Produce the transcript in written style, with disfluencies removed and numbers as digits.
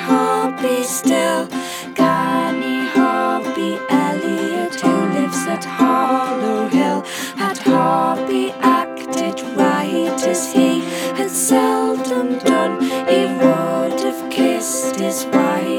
Hoppy still. Canny Hoppy Elliot, who lives at Hollow Hill. Had Hoppy acted right as he had seldom done, he would have kissed his wife